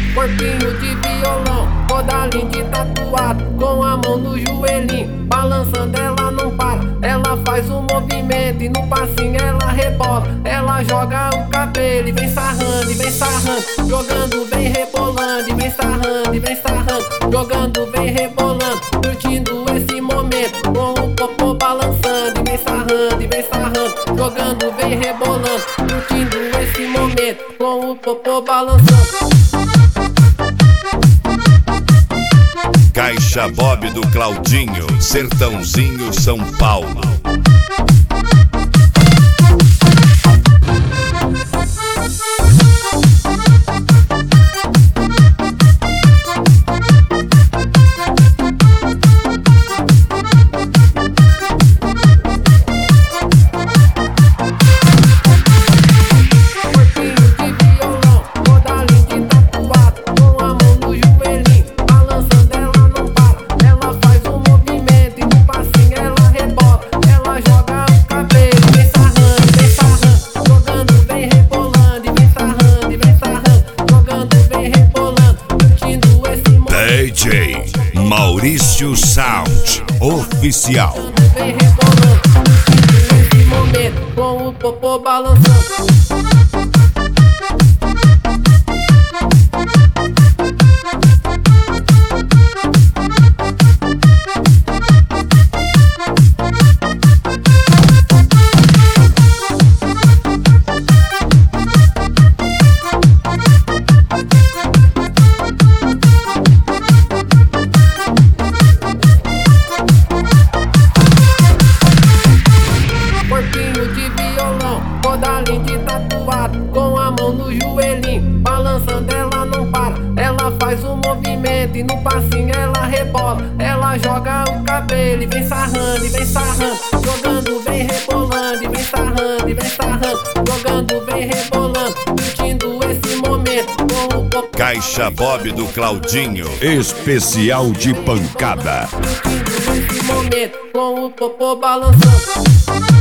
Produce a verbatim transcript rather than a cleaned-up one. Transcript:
corpinho de violão, toda linda e tatuada, com a mão no joelhinho, balançando ela não para. Ela faz um movimento e no passinho ela rebola. Ela joga o cabelo e vem sarrando, e vem sarrando, jogando, vem rebolando, e vem sarrando, e vem sarrando, jogando, vem rebolando, curtindo esse momento, com o popô balançando, e vem sarrando, e vem sarrando, jogando, vem rebolando, curtindo esse momento, com o popô balançando. Caixa Bob do Claudinho, Sertãozinho, São Paulo. D J Maurício Sound Oficial. Vem rebolando, nesse momento, com o popô balançando. Toda linda e tatuada, com a mão no joelhinho, balançando ela não para. Ela faz um movimento e no passinho ela rebola. Ela joga o cabelo e vem sarrando, e vem sarrando, jogando, vem rebolando, e vem sarrando, e vem sarrando, jogando, vem rebolando, curtindo esse momento, com o popô. Caixa Bob do Claudinho, especial de pancada. Curtindo esse momento, com o popô balançando.